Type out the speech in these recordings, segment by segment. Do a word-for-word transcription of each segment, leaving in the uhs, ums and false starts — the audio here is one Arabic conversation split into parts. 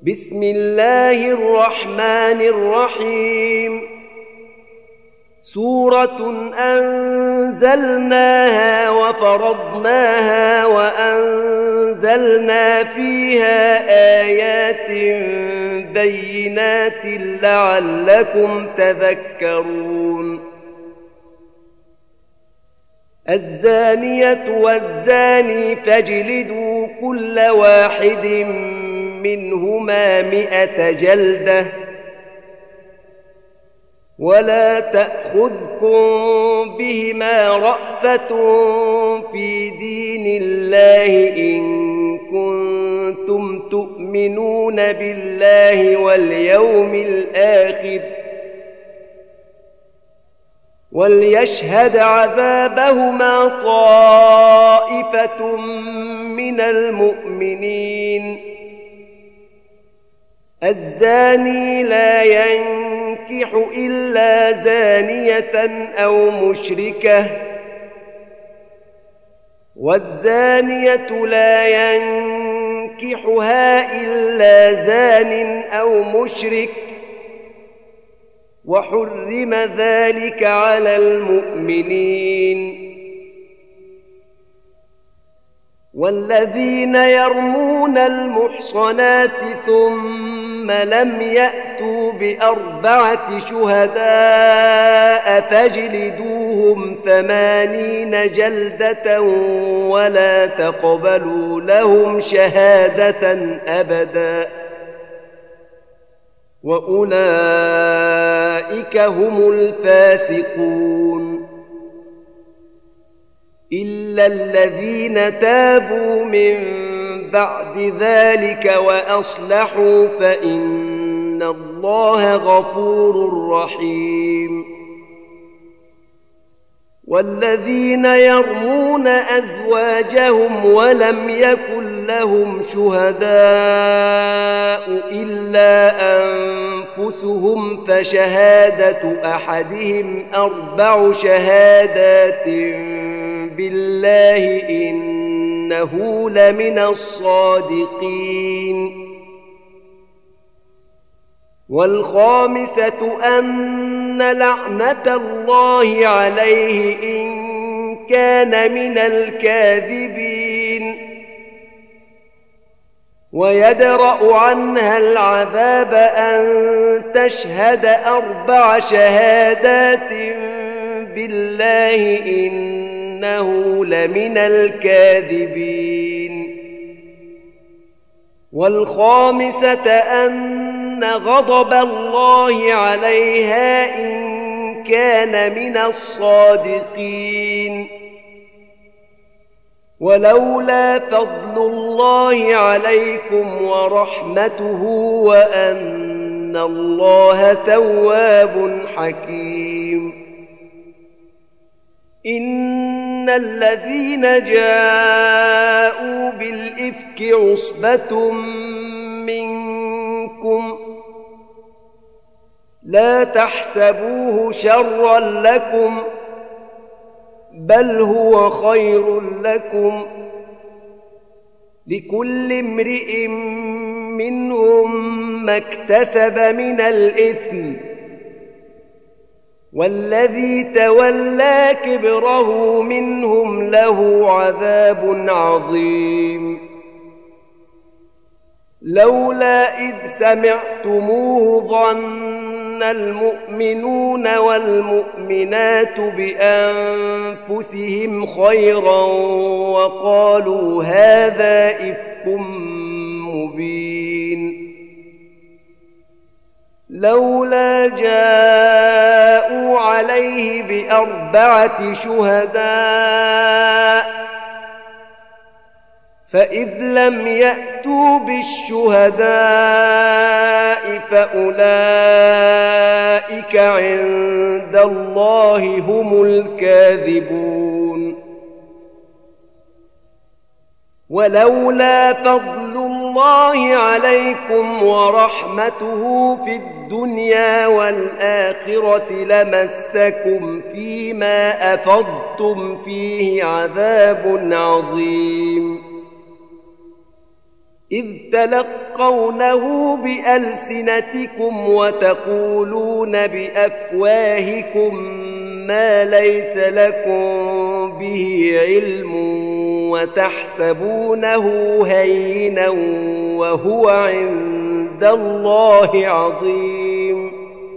بسم الله الرحمن الرحيم سورة أنزلناها وفرضناها وأنزلنا فيها آيات بينات لعلكم تذكرون الزانية والزاني فاجلدوا كل واحد منهما مئة جلدة ولا تأخذكم بهما رأفة في دين الله إن كنتم تؤمنون بالله واليوم الآخر وليشهد عذابهما طائفة من المؤمنين الزاني لا ينكح إلا زانية أو مشركة والزانية لا ينكحها إلا زان أو مشرك وحرم ذلك على المؤمنين والذين يرمون المحصنات ثم لم يأتوا بأربعة شهداء فاجلدوهم ثمانين جلدة ولا تقبلوا لهم شهادة أبدا وأولئك هم الفاسقون إلا الذين تابوا من بعد ذلك وأصلحوا فإن الله غفور رحيم والذين يرمون أزواجهم ولم يكن لهم شهداء إلا أنفسهم فشهادة أحدهم أربع شهادات بالله إنه لمن الصادقين والخامسة أن لعنة الله عليه إن كان من الكاذبين ويدرأ عنها العذاب أن تشهد أربع شهادات بالله إنه لمن الكاذبين والخامسة أن غضب الله عليها إن كان من الصادقين ولولا فضل الله عليكم ورحمته وأن الله تواب حكيم إن الذين جاءوا بالإفك عصبة منكم لا تحسبوه شرا لكم بل هو خير لكم لكل امرئ منهم ما اكتسب من الإثم والذي تولى كبره منهم له عذاب عظيم لولا إذ سمعتموه ظن المؤمنون والمؤمنات بأنفسهم خيرا وقالوا هذا إفك مبين لولا جاءوا عليه بأربعة شهداء فإذ لم يأتوا بالشهداء فأولئك عند الله هم الكاذبون ولولا فضل الله عليكم ورحمته في الدنيا والآخرة لمسكم فيما أفضتم فيه عذاب عظيم إذ تلقونه بألسنتكم وتقولون بأفواهكم ما ليس لكم به علم وتحسبونه هينا وهو عند الله عظيم.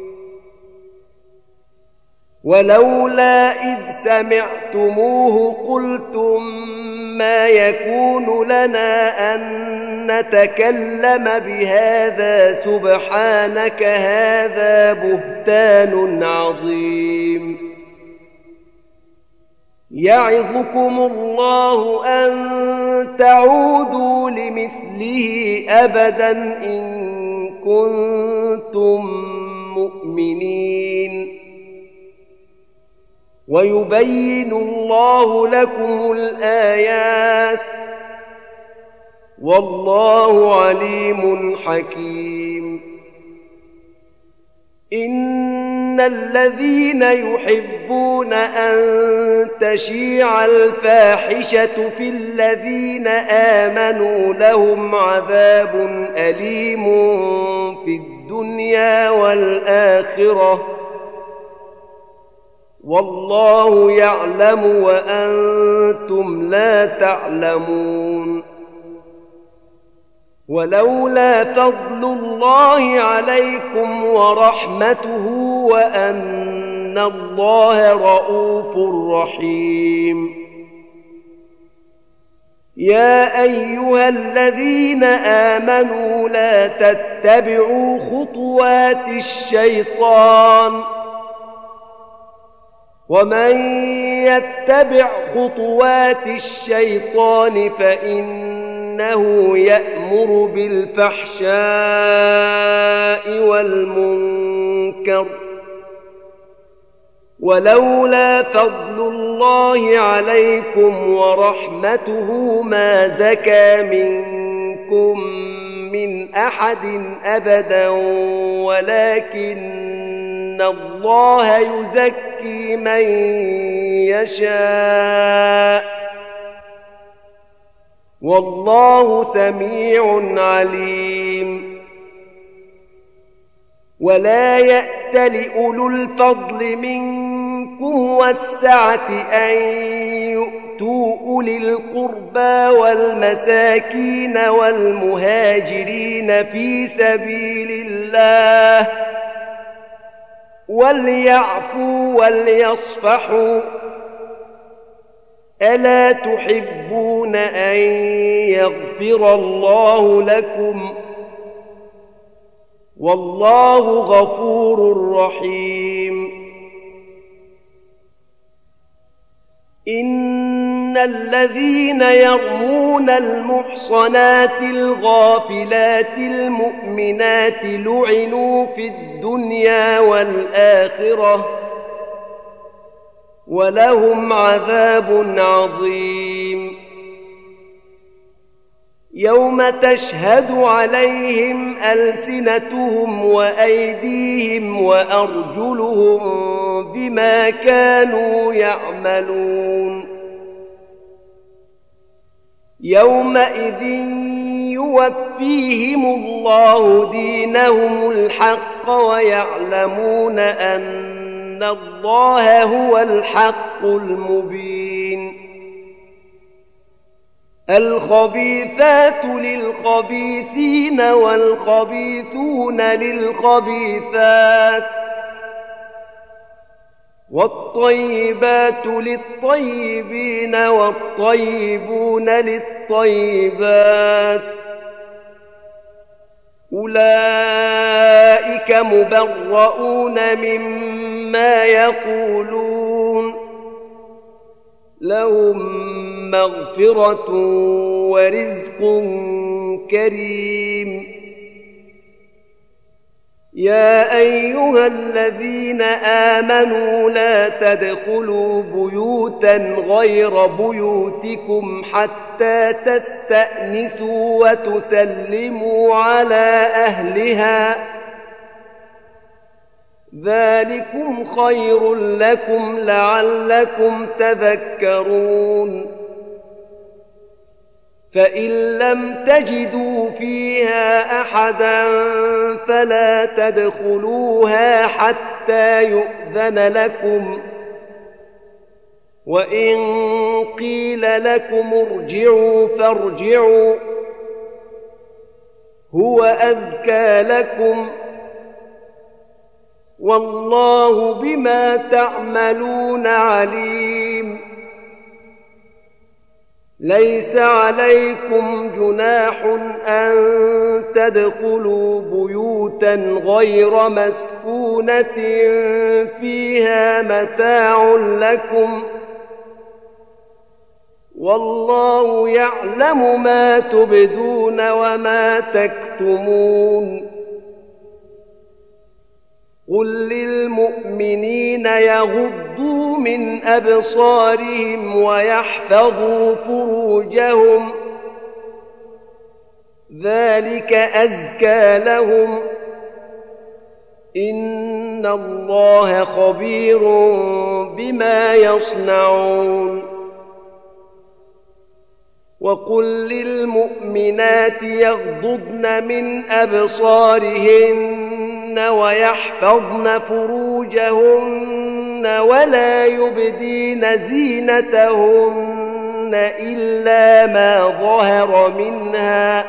ولولا إذ سمعتموه قلتم ما يكون لنا أن نتكلم بهذا سبحانك هذا بهتان عظيم. يعظكم الله أن تعودوا لمثله أبدا إن كنتم مؤمنين. ويبين الله لكم الآيات والله عليم حكيم. إن الذين يحبون أن تشيع الفاحشة في الذين آمنوا لهم عذاب أليم في الدنيا والآخرة والله يعلم وأنتم لا تعلمون. ولولا فضل الله عليكم ورحمته وأن الله رؤوف رحيم. يا أيها الذين آمنوا لا تتبعوا خطوات الشيطان ومن يتبع خطوات الشيطان فإنه يأمر بالفحشاء والمنكر. ولولا فضل الله عليكم ورحمته ما زكى منكم من أحد أبدا ولكن إن الله يزكي من يشاء والله سميع عليم. ولا يأتل أولو الفضل منكم والسعة أن يؤتوا أولي القربى والمساكين والمهاجرين في سبيل الله وليعفوا وليصفحوا ألا تحبون أن يغفر الله لكم والله غفور رحيم. إن الذين يرمون المحصنات الغافلات المؤمنات لعنوا في الدنيا والآخرة ولهم عذاب عظيم. يوم تشهد عليهم ألسنتهم وأيديهم وأرجلهم بما كانوا يعملون. يومئذ يوفيهم الله دينهم الحق ويعلمون أن الله هو الحق المبين. الخبيثات للخبيثين والخبيثون للخبيثات والطيبات للطيبين والطيبون للطيبات أولئك مبرؤون مما يقولون لهم مغفرة ورزق كريم. يا أيها الذين آمنوا لا تدخلوا بيوتا غير بيوتكم حتى تستأنسوا وتسلموا على أهلها ذلكم خير لكم لعلكم تذكرون. فإن لم تجدوا فيها أحدا فلا تدخلوها حتى يؤذن لكم، وإن قيل لكم ارجعوا فارجعوا هو أزكى لكم، والله بما تعملون عليم. ليس عليكم جناح أن تدخلوا بيوتا غير مسكونة فيها متاع لكم، والله يعلم ما تبدون وما تكتمون. قل للمؤمنين يغضوا من أبصارهم ويحفظوا فروجهم، ذلك أزكى لهم، إن الله خبير بما يصنعون. وقل للمؤمنات يغضضن من أبصارهن ويحفظن فروجهن ولا يبدين زينتهن إلا ما ظهر منها،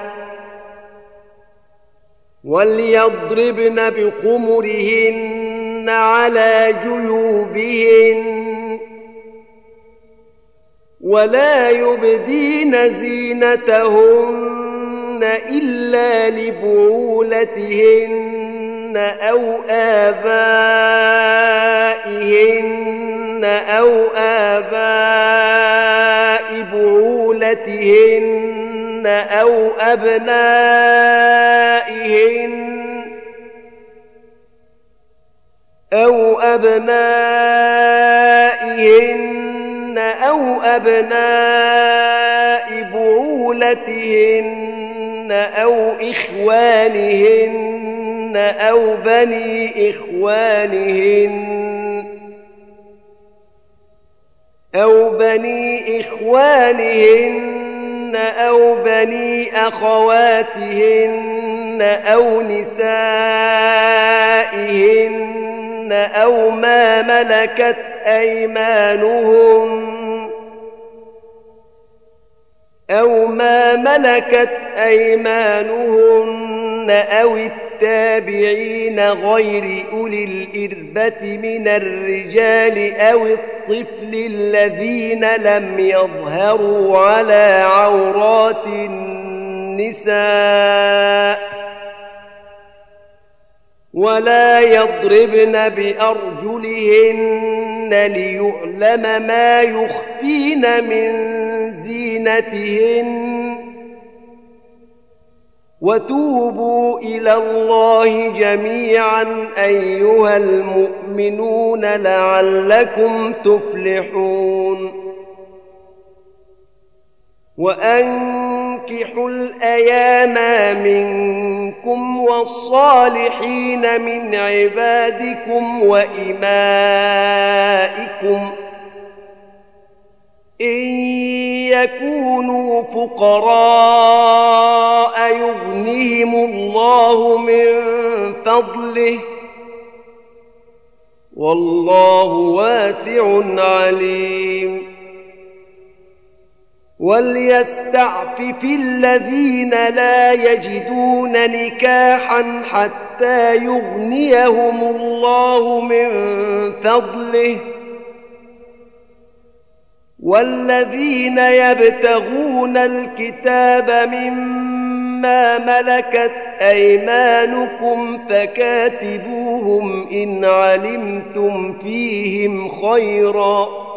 وليضربن بخمرهن على جيوبهن ولا يبدين زينتهن إلا لبعولتهن أو آبائهن أو آباء بعولتهن أو أبنائهن أو أبنائهن أو أبناء بعولتهن أو إخوانهن أو بني إخوانهن أو بني إخوانهن أو بني أخواتهن أو نسائهن أو ما ملكت أيمانهن أو ما ملكت أيمانهن أو التابعين غير أولي الإربة من الرجال أو الطفل الذين لم يظهروا على عورات النساء، ولا يضربن بأرجلهن ليعلم ما يخفين من زينتهن، وتوبوا إلى الله جميعا أيها المؤمنون لعلكم تفلحون. وأنكحوا الأيام منكم والصالحين من عبادكم وإمائكم إن يكونوا فقراء يغنهم الله من فضله، والله واسع عليم. وليستعفف الذين لا يجدون نكاحا حتى يغنيهم الله من فضله، والذين يبتغون الكتاب مما ملكت أيمانكم فكاتبوهم إن علمتم فيهم خيرا،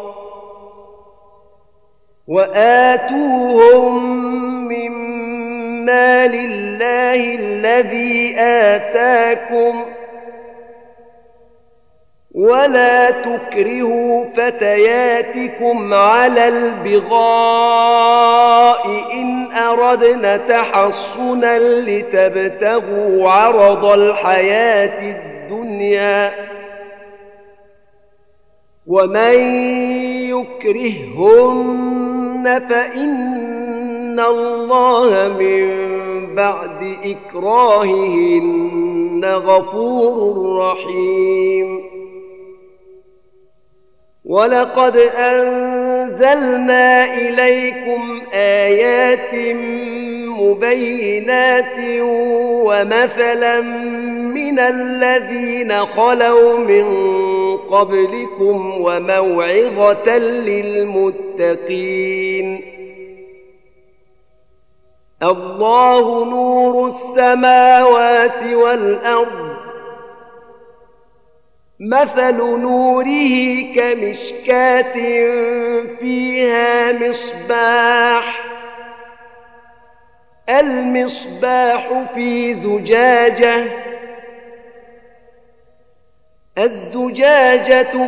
وآتوهم من مال الله الذي آتاكم، ولا تكرهوا فتياتكم على البغاء إن أردنا تحصنا لتبتغوا عرض الحياة الدنيا، ومن يكرههن فإن إن الله من بعد إكراههن غفور رحيم. ولقد أنزلنا إليكم آيات مبينات ومثلا من الذين خلوا من قبلكم وموعظة للمتقين. الله نور السماوات والأرض، مثل نوره كمشكاة فيها مصباح، المصباح في زجاجة، الزجاجة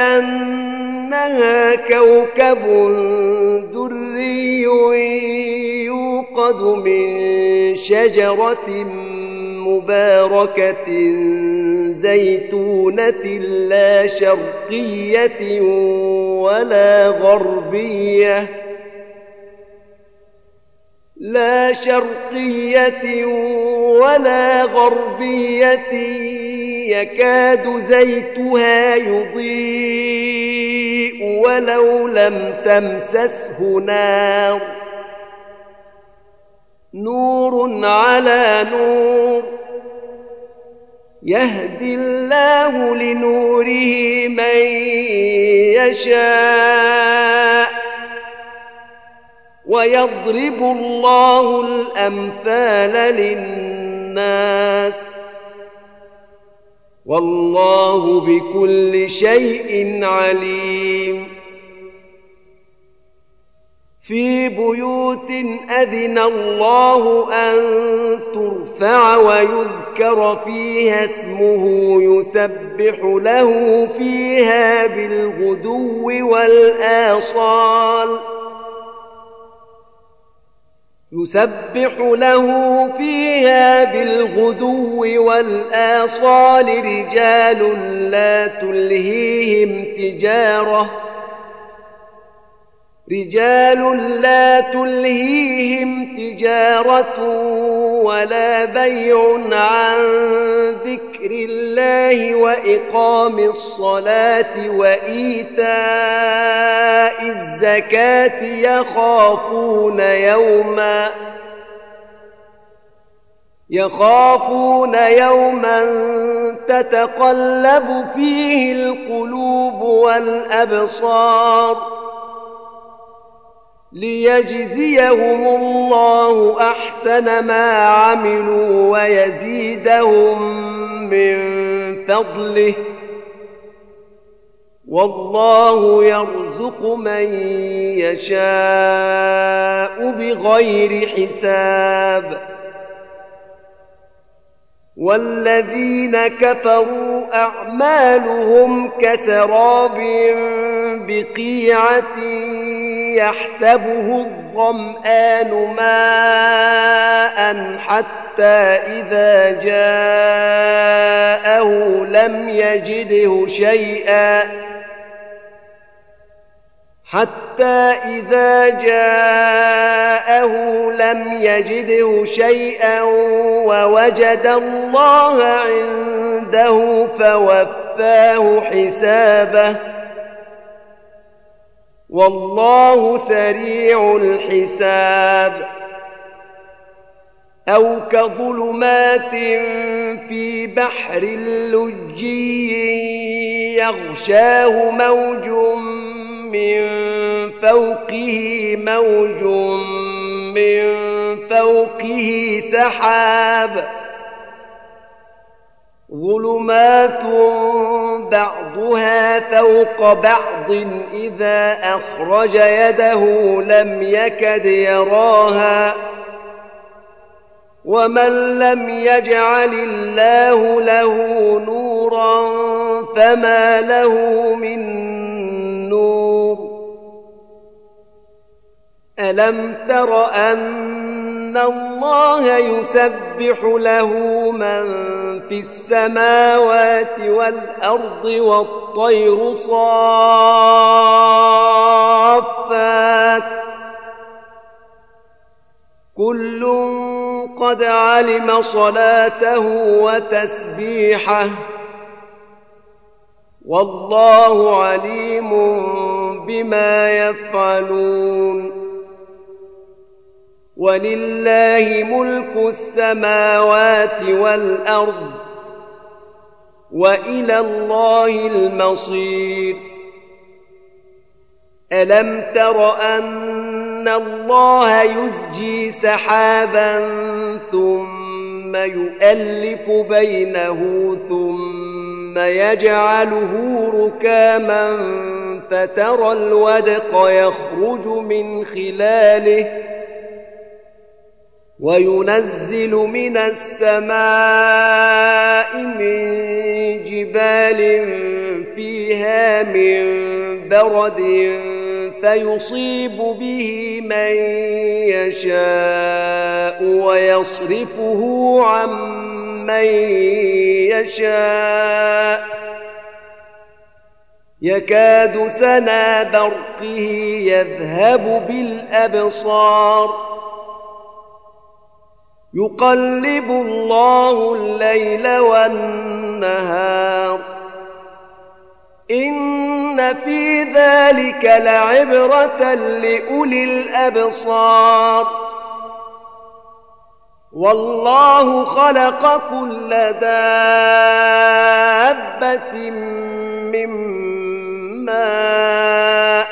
كأنها كوكب دري يوقد من شجرة مباركة زيتونة لا شرقية ولا غربية لا شرقية ولا غربية يكاد زيتها يضيء ولو لم تمسسه نار، نور على نور، يهدي الله لنوره من يشاء، ويضرب الله الأمثال للناس، والله بكل شيء عليم. في بيوت أذن الله أن ترفع ويذكر فيها اسمه يسبح له فيها بالغدو والآصال يسبح له فيها بالغدو والآصال رجال لا تلهيهم تجارة رجال لا تلهيهم تجارة ولا بيع عن ذكر الله وإقام الصلاة وإيتاء الزكاة يخافون يوما يخافون يوما تتقلب فيه القلوب والأبصار ليجزيهم الله أحسن ما عملوا ويزيدهم من فضله، والله يرزق من يشاء بغير حساب. والذين كفروا أعمالهم كسراب بقيعة يحسبه الظمآن ماء حتى إذا جاءه لم يجده شيئا حتى إذا جاءه لم يجده شيئا ووجد الله عنده فوفاه حسابه، والله سريع الحساب. أو كظلمات في بحر لجي يغشاه موج من فوقه موج من فوقه سحاب، ظلمات بعضها فوق بعض إذا أخرج يده لم يكد يراها، ومن لم يجعل الله له نورا فما له من نور. ألم تر أن الله يسبح له من في السماوات والأرض والطير صافات كل قد علم صلاته وتسبيحه والله عليم بما يفعلون ولله ملك السماوات والأرض وإلى الله المصير ألم تر أن الله يزجي سحابا ثم يؤلف بينه ثم يجعله ركاما فترى الودق يخرج من خلاله وينزل من السماء من جبال فيها من برد فيصيب به من يشاء ويصرفه عن من يشاء يكاد سنا برقه يذهب بالأبصار يقلب الله الليل والنهار إن في ذلك لعبرة لأولي الأبصار والله خلق كل دابة من ماء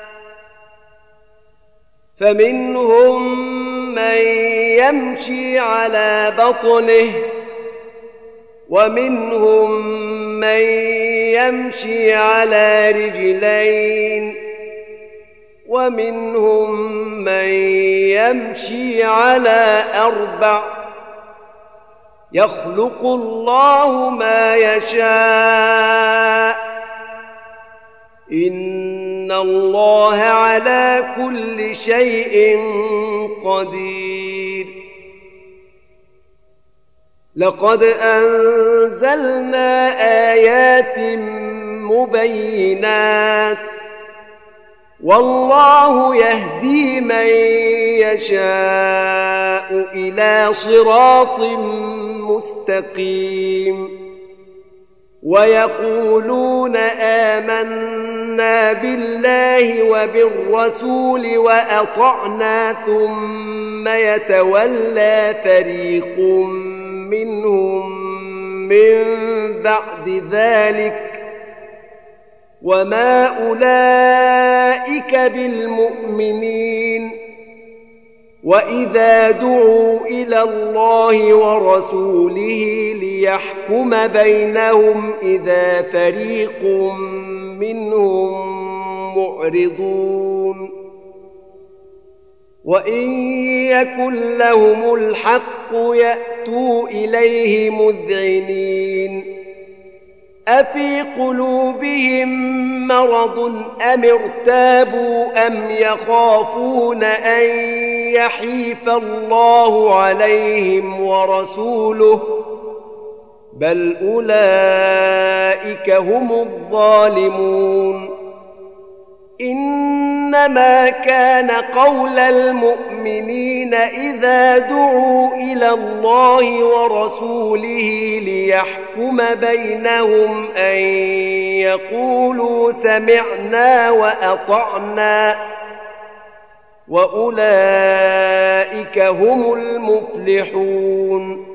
فمنهم من يمشي على بطنه ومنهم من يمشي على رجلين ومنهم من يمشي على أربع يخلق الله ما يشاء إن الله على كل شيء قدير لقد أنزلنا آيات مبينات والله يهدي من يشاء إلى صراط مستقيم ويقولون آمنا بالله وبالرسول وأطعنا ثم يتولى فريق منهم من بعد ذلك وما أولئك بالمؤمنين وإذا دعوا إلى الله ورسوله ليحكم بينهم إذا فريق منهم معرضون وإن يكن لهم الحق يأتوا إليه مذعنين أفي قلوبهم مرض أم ارتابوا أم يخافون أن يحيف الله عليهم ورسوله بل أولئك هم الظالمون إنما كان قول المؤمنين إذا دعوا إلى الله ورسوله ليحكم بينهم أن يقولوا سمعنا وأطعنا وأولئك هم المفلحون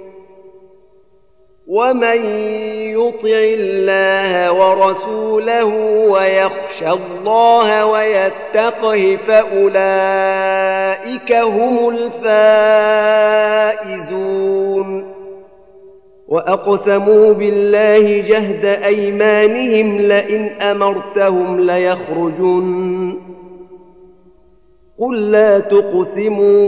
ومن يطع الله ورسوله ويخشى الله ويتقه فأولئك هم الفائزون وأقسموا بالله جهد أيمانهم لئن أمرتهم ليخرجن قل لا تقسموا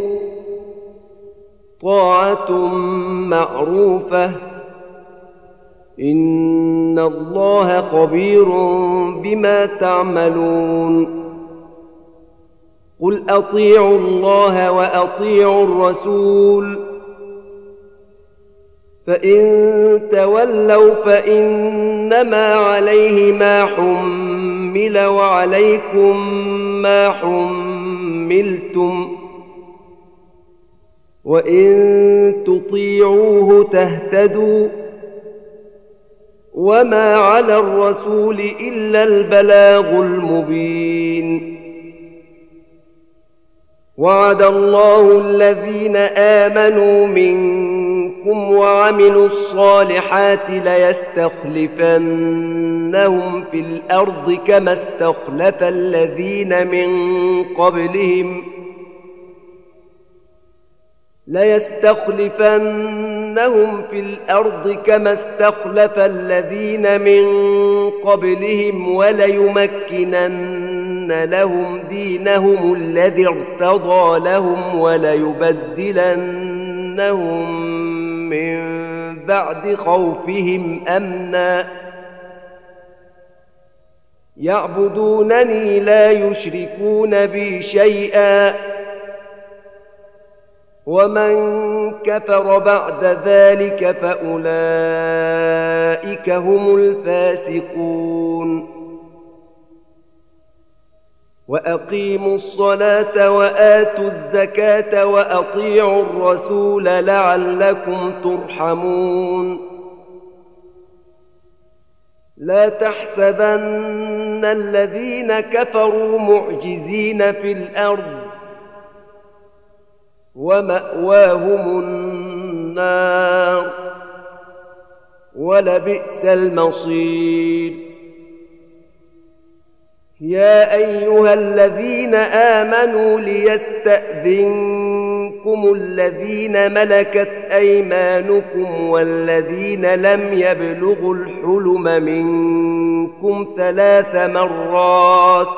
طاعة معروفة إن الله خبير بما تعملون قل أطيعوا الله وأطيعوا الرسول فإن تولوا فإنما عليه ما حمل وعليكم ما حملتم وإن تطيعوه تهتدوا وما على الرسول إلا البلاغ المبين. وعد الله الذين آمنوا منكم وعملوا الصالحات ليستخلفنهم في الأرض كما استخلف الذين من قبلهم ليستخلفنهم في الأرض كما استخلف الذين من قبلهم وليمكنن لهم دينهم الذي ارتضى لهم وليبدلنهم من بعد خوفهم أمنا يعبدونني لا يشركون بي شيئا ومن كفر بعد ذلك فأولئك هم الفاسقون. وأقيموا الصلاة وآتوا الزكاة وأطيعوا الرسول لعلكم ترحمون. لا تحسبن الذين كفروا معجزين في الأرض ومأواهم النار ولبئس المصير. يا أيها الذين آمنوا ليستأذنكم الذين ملكت أيمانكم والذين لم يبلغوا الحلم منكم ثلاث مرات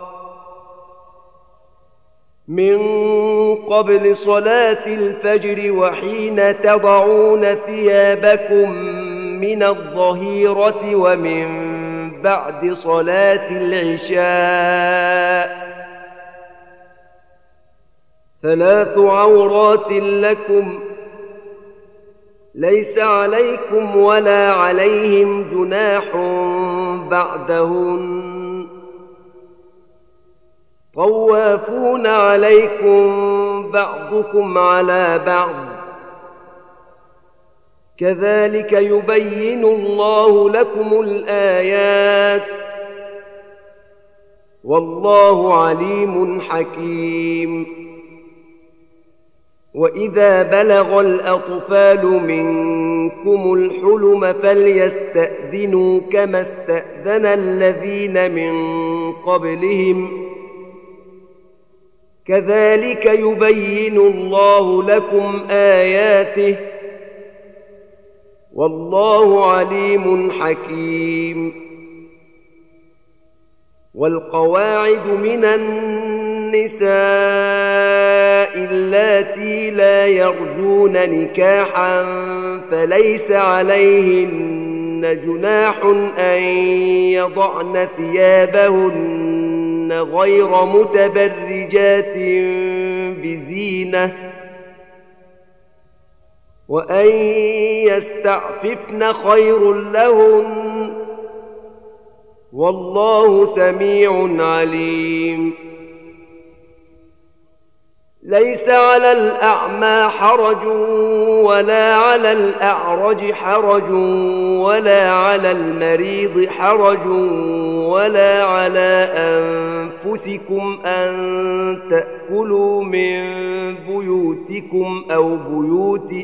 من قبل صلاة الفجر وحين تضعون ثيابكم من الظهيرة ومن بعد صلاة العشاء ثلاث عورات لكم ليس عليكم ولا عليهم جناح بعدهن طوافون عليكم بعضكم على بعض كذلك يبين الله لكم الآيات والله عليم حكيم. وإذا بلغ الأطفال منكم الحلم فليستأذنوا كما استأذن الذين من قبلهم كذلك يبين الله لكم آياته والله عليم حكيم. والقواعد من النساء اللاتي لا يرجون نكاحا فليس عليهن جناح أن يضعن ثيابهن غير متبرجات بزينة وأن يستعففن خير لهن والله سميع عليم. ليس على الأعمى حرج ولا على الأعرج حرج ولا على المريض حرج ولا على أنفسكم أن تأكلوا من بيوتكم أو بيوت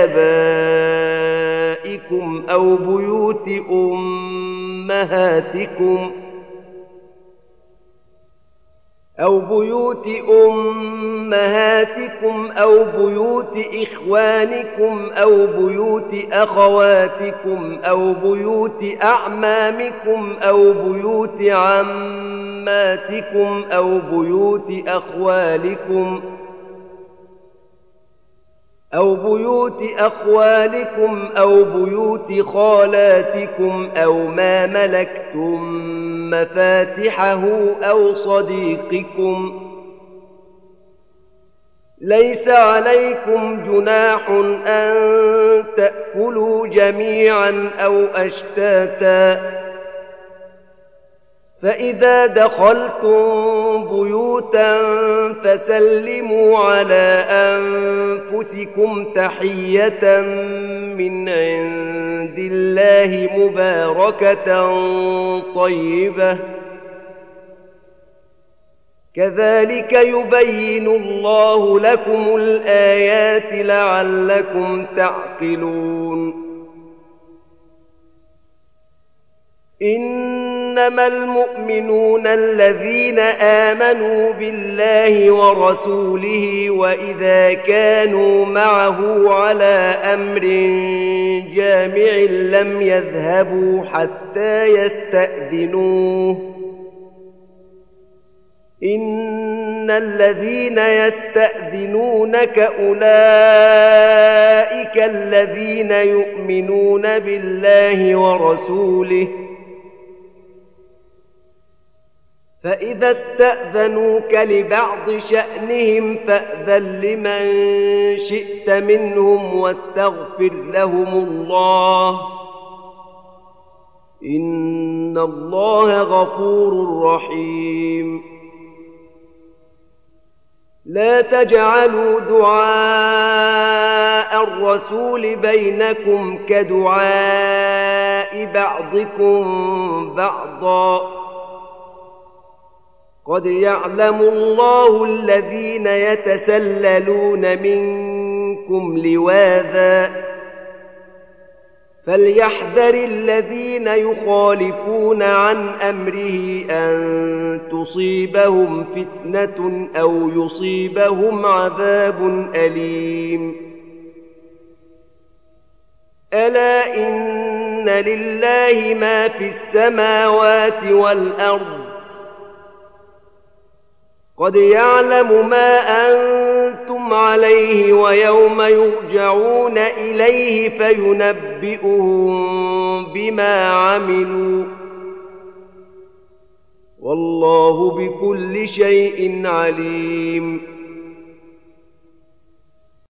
آبائكم أو بيوت أمهاتكم أو بيوت أمهاتكم أو بيوت إخوانكم أو بيوت أخواتكم أو بيوت أعمامكم أو بيوت عماتكم أو بيوت أخوالكم أو بيوت أخوالكم أو بيوت خالاتكم أو ما ملكتم مفاتحه أو صديقكم. ليس عليكم جناح أن تأكلوا جميعا أو أشتاتا فإذا دخلتم بيوتا فسلموا على أنفسكم تحية من عند الله مباركة طيبة كذلك يبين الله لكم الآيات لعلكم تعقلون. إنما المؤمنون الذين آمنوا بالله ورسوله وإذا كانوا معه على أمر جامع لم يذهبوا حتى يستأذنوه. إن الذين يستأذنونك أولئك الذين يؤمنون بالله ورسوله فإذا استأذنوك لبعض شأنهم فأذن لمن شئت منهم واستغفر لهم الله إن الله غفور رحيم. لا تجعلوا دعاء الرسول بينكم كدعاء بعضكم بعضا قد يعلم الله الذين يتسللون منكم لواذا فليحذر الذين يخالفون عن أمره أن تصيبهم فتنة أو يصيبهم عذاب أليم. ألا إن لله ما في السماوات والأرض قد يعلم ما أنتم عليه ويوم يرجعون إليه فينبئهم بما عملوا والله بكل شيء عليم.